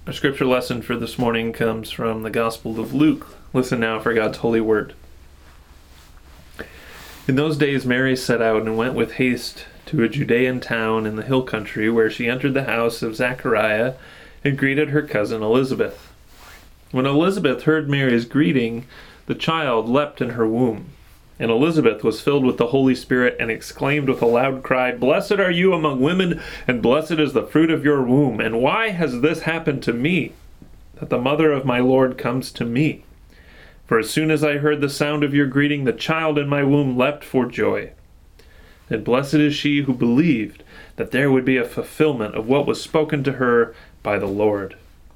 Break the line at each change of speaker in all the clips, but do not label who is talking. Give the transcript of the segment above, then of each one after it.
Our scripture lesson for this morning comes from the Gospel of Luke. Listen now for God's holy word. In those days Mary set out and went with haste to a Judean town in the hill country, where she entered the house of Zechariah and greeted her cousin Elizabeth. When Elizabeth heard Mary's greeting, the child leapt in her womb. And Elizabeth was filled with the Holy Spirit and exclaimed with a loud cry, "Blessed are you among women, and blessed is the fruit of your womb. And why has this happened to me, that the mother of my Lord comes to me? For as soon as I heard the sound of your greeting, the child in my womb leapt for joy. And blessed is she who believed that there would be a fulfillment of what was spoken to her by the Lord."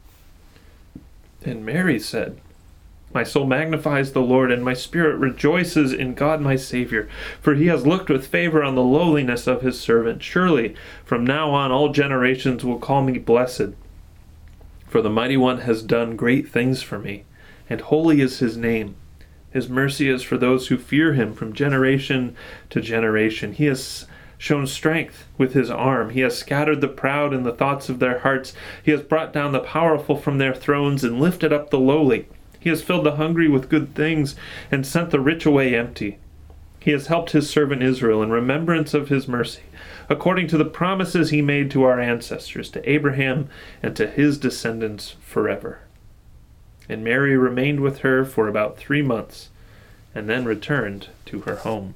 And Mary said, "My soul magnifies the Lord, and my spirit rejoices in God my Savior, for he has looked with favor on the lowliness of his servant. Surely from now on all generations will call me blessed. For the Mighty One has done great things for me, and holy is his name. His mercy is for those who fear him from generation to generation. He has shown strength with his arm. He has scattered the proud in the thoughts of their hearts. He has brought down the powerful from their thrones and lifted up the lowly. He has filled the hungry with good things and sent the rich away empty. He has helped his servant Israel in remembrance of his mercy, according to the promises he made to our ancestors, to Abraham and to his descendants forever." And Mary remained with her for about 3 months, and then returned to her home.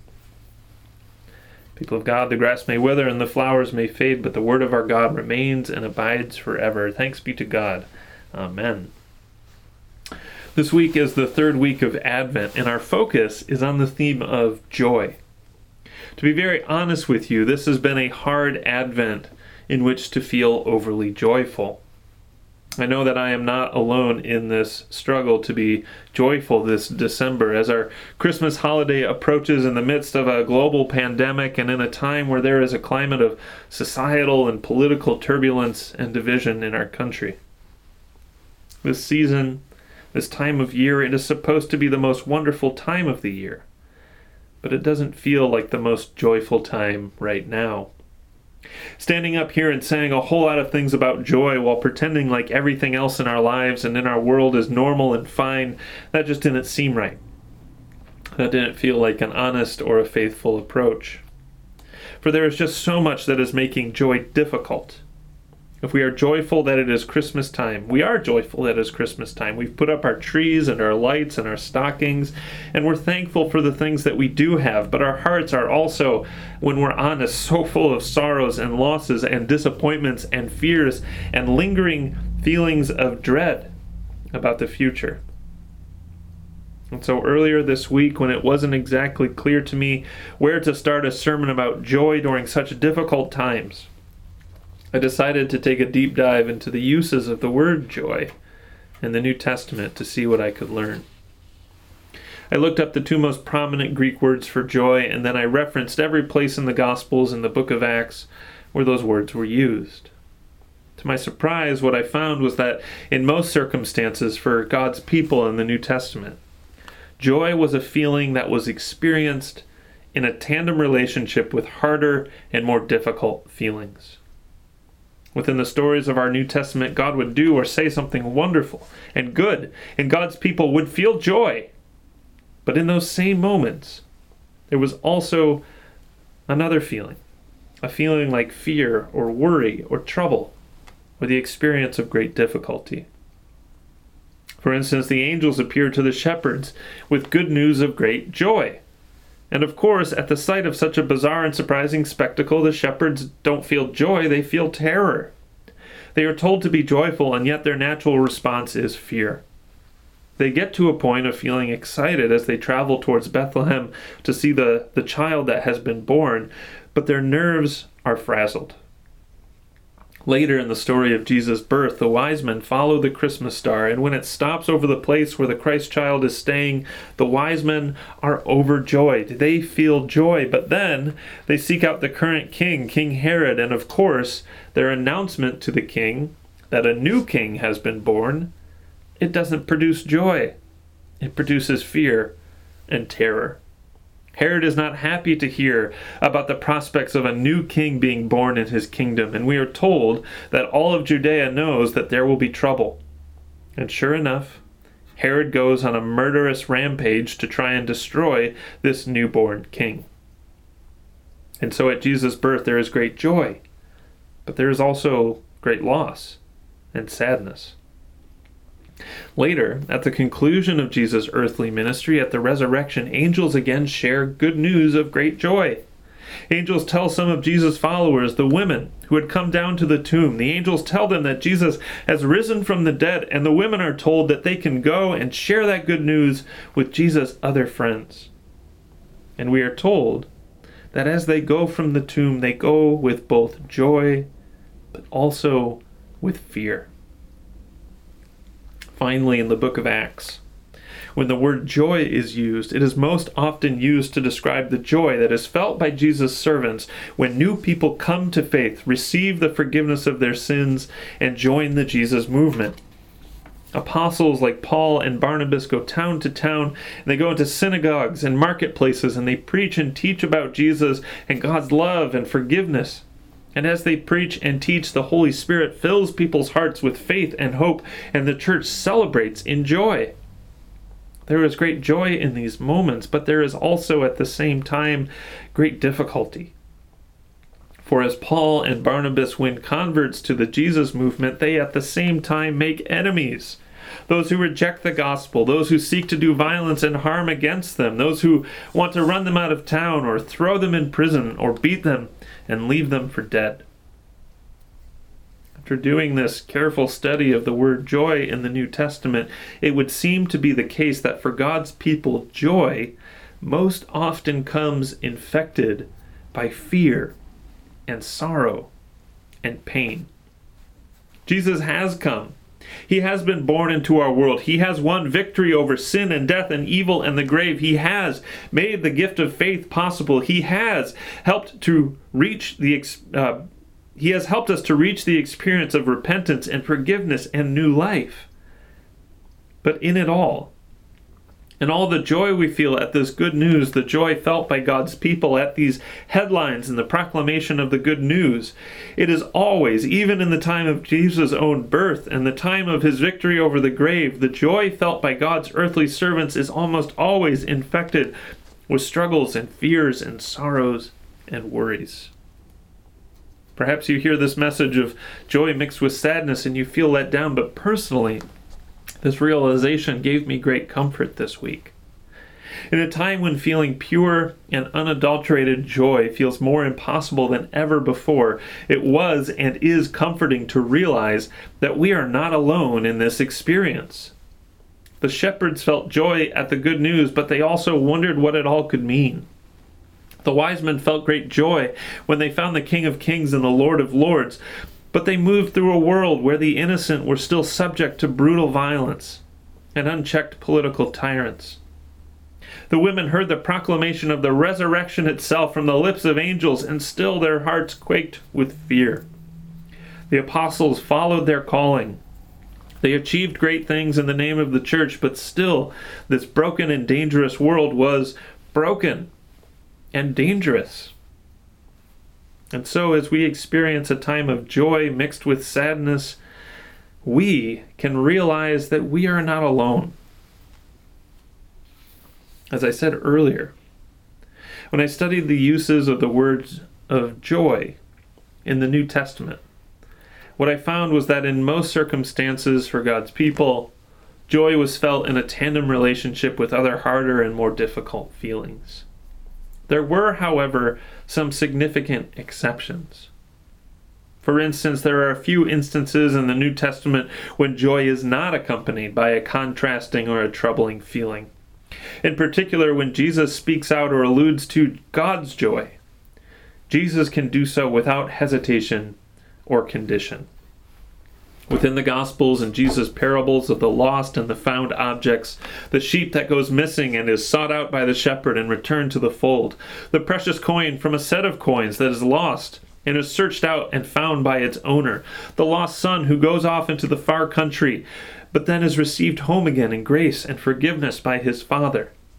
People of God, the grass may wither and the flowers may fade, but the word of our God remains and abides forever. Thanks be to God. Amen. This week is the third week of Advent, and our focus is on the theme of joy. To be very honest with you, this has been a hard Advent in which to feel overly joyful. I know that I am not alone in this struggle to be joyful this December, as our Christmas holiday approaches in the midst of a global pandemic and in a time where there is a climate of societal and political turbulence and division in our country. This season, this time of year, it is supposed to be the most wonderful time of the year, but it doesn't feel like the most joyful time right now. Standing up here and saying a whole lot of things about joy while pretending like everything else in our lives and in our world is normal and fine, that just didn't seem right. That didn't feel like an honest or a faithful approach. For there is just so much that is making joy difficult. If we are joyful that it is Christmas time, we are joyful that it is Christmas time. We've put up our trees and our lights and our stockings, and we're thankful for the things that we do have. But our hearts are also, when we're honest, so full of sorrows and losses and disappointments and fears and lingering feelings of dread about the future. And so earlier this week, when it wasn't exactly clear to me where to start a sermon about joy during such difficult times, I decided to take a deep dive into the uses of the word joy in the New Testament to see what I could learn. I looked up the 2 most prominent Greek words for joy, and then I referenced every place in the Gospels and the book of Acts where those words were used. To my surprise, what I found was that in most circumstances for God's people in the New Testament, joy was a feeling that was experienced in a tandem relationship with harder and more difficult feelings. Within the stories of our New Testament, God would do or say something wonderful and good, and God's people would feel joy. But in those same moments, there was also another feeling, a feeling like fear or worry or trouble, or the experience of great difficulty. For instance, the angels appeared to the shepherds with good news of great joy. And of course, at the sight of such a bizarre and surprising spectacle, the shepherds don't feel joy, they feel terror. They are told to be joyful, and yet their natural response is fear. They get to a point of feeling excited as they travel towards Bethlehem to see the child that has been born, but their nerves are frazzled. Later in the story of Jesus' birth, the wise men follow the Christmas star, and when it stops over the place where the Christ child is staying, the wise men are overjoyed. They feel joy, but then they seek out the current king, King Herod, and of course, their announcement to the king that a new king has been born, it doesn't produce joy. It produces fear and terror. Herod is not happy to hear about the prospects of a new king being born in his kingdom, and we are told that all of Judea knows that there will be trouble. And sure enough, Herod goes on a murderous rampage to try and destroy this newborn king. And so at Jesus' birth there is great joy, but there is also great loss and sadness. Later, at the conclusion of Jesus' earthly ministry, at the resurrection, angels again share good news of great joy. Angels tell some of Jesus' followers, the women who had come down to the tomb, the angels tell them that Jesus has risen from the dead, and the women are told that they can go and share that good news with Jesus' other friends. And we are told that as they go from the tomb, they go with both joy, but also with fear. Finally, in the book of Acts, when the word joy is used, it is most often used to describe the joy that is felt by Jesus' servants when new people come to faith, receive the forgiveness of their sins, and join the Jesus movement. Apostles like Paul and Barnabas go town to town, and they go into synagogues and marketplaces, and they preach and teach about Jesus and God's love and forgiveness. And as they preach and teach, the Holy Spirit fills people's hearts with faith and hope, and the church celebrates in joy. There is great joy in these moments, but there is also at the same time great difficulty. For as Paul and Barnabas win converts to the Jesus movement, they at the same time make enemies. Those who reject the gospel, those who seek to do violence and harm against them, those who want to run them out of town or throw them in prison or beat them and leave them for dead. After doing this careful study of the word joy in the New Testament, it would seem to be the case that for God's people, joy most often comes infected by fear and sorrow and pain. Jesus has come. He has been born into our world. He has won victory over sin and death and evil and the grave. He has made the gift of faith possible. He has helped to reach He has helped us to reach the experience of repentance and forgiveness and new life. But in it all, and all the joy we feel at this good news, the joy felt by God's people at these headlines and the proclamation of the good news, it is always, even in the time of Jesus' own birth and the time of his victory over the grave, the joy felt by God's earthly servants is almost always infected with struggles and fears and sorrows and worries. Perhaps you hear this message of joy mixed with sadness and you feel let down, but personally, this realization gave me great comfort this week. In a time when feeling pure and unadulterated joy feels more impossible than ever before, it was and is comforting to realize that we are not alone in this experience. The shepherds felt joy at the good news, but they also wondered what it all could mean. The wise men felt great joy when they found the King of Kings and the Lord of Lords, but they moved through a world where the innocent were still subject to brutal violence and unchecked political tyrants. The women heard the proclamation of the resurrection itself from the lips of angels, and still their hearts quaked with fear. The apostles followed their calling. They achieved great things in the name of the church, but still this broken and dangerous world was broken and dangerous. And so as we experience a time of joy mixed with sadness, we can realize that we are not alone. As I said earlier, when I studied the uses of the words of joy in the New Testament, what I found was that in most circumstances for God's people, joy was felt in a tandem relationship with other harder and more difficult feelings. There were, however, some significant exceptions. For instance, there are a few instances in the New Testament when joy is not accompanied by a contrasting or a troubling feeling. In particular, when Jesus speaks out or alludes to God's joy, Jesus can do so without hesitation or condition. Within the Gospels and Jesus' parables of the lost and the found objects, the sheep that goes missing and is sought out by the shepherd and returned to the fold, the precious coin from a set of coins that is lost and is searched out and found by its owner, the lost son who goes off into the far country, but then is received home again in grace and forgiveness by his father.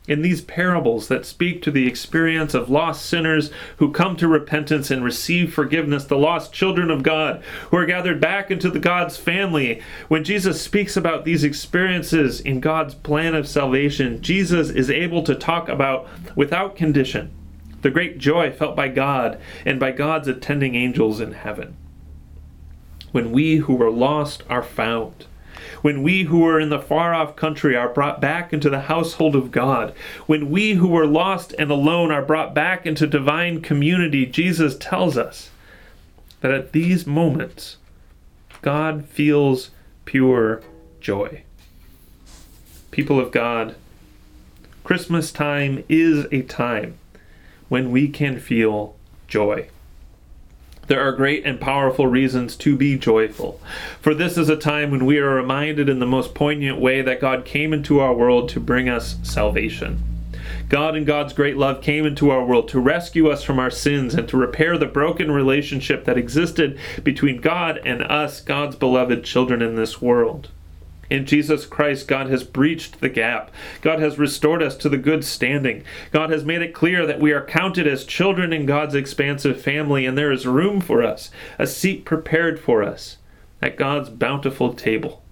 In these parables that speak to the experience of lost sinners who come to repentance and receive forgiveness, the lost children of God who are gathered back into God's family, when Jesus speaks about these experiences in God's plan of salvation, Jesus is able to talk about, without condition, the great joy felt by God and by God's attending angels in heaven. When we who were lost are found, when we who were in the far-off country are brought back into the household of God, when we who were lost and alone are brought back into divine community, Jesus tells us that at these moments, God feels pure joy. People of God, Christmas time is a time when we can feel joy. There are great and powerful reasons to be joyful. For this is a time when we are reminded in the most poignant way that God came into our world to bring us salvation. God in God's great love came into our world to rescue us from our sins and to repair the broken relationship that existed between God and us, God's beloved children in this world. In Jesus Christ, God has breached the gap. God has restored us to the good standing. God has made it clear that we are counted as children in God's expansive family, and there is room for us, a seat prepared for us at God's bountiful table.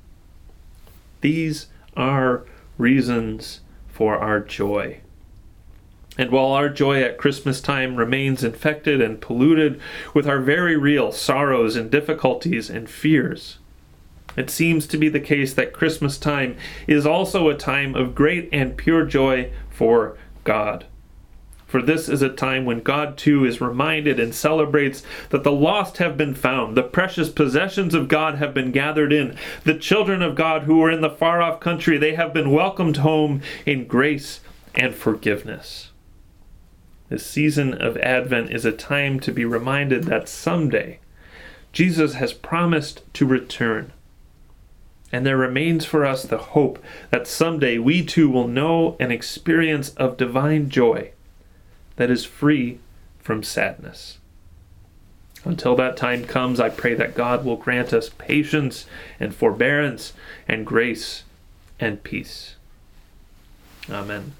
These are reasons for our joy. And while our joy at Christmas time remains infected and polluted with our very real sorrows and difficulties and fears, it seems to be the case that Christmas time is also a time of great and pure joy for God. For this is a time when God too is reminded and celebrates that the lost have been found, the precious possessions of God have been gathered in, the children of God who were in the far-off country, they have been welcomed home in grace and forgiveness. This season of Advent is a time to be reminded that someday Jesus has promised to return. And there remains for us the hope that someday we too will know an experience of divine joy that is free from sadness. Until that time comes, I pray that God will grant us patience and forbearance and grace and peace. Amen.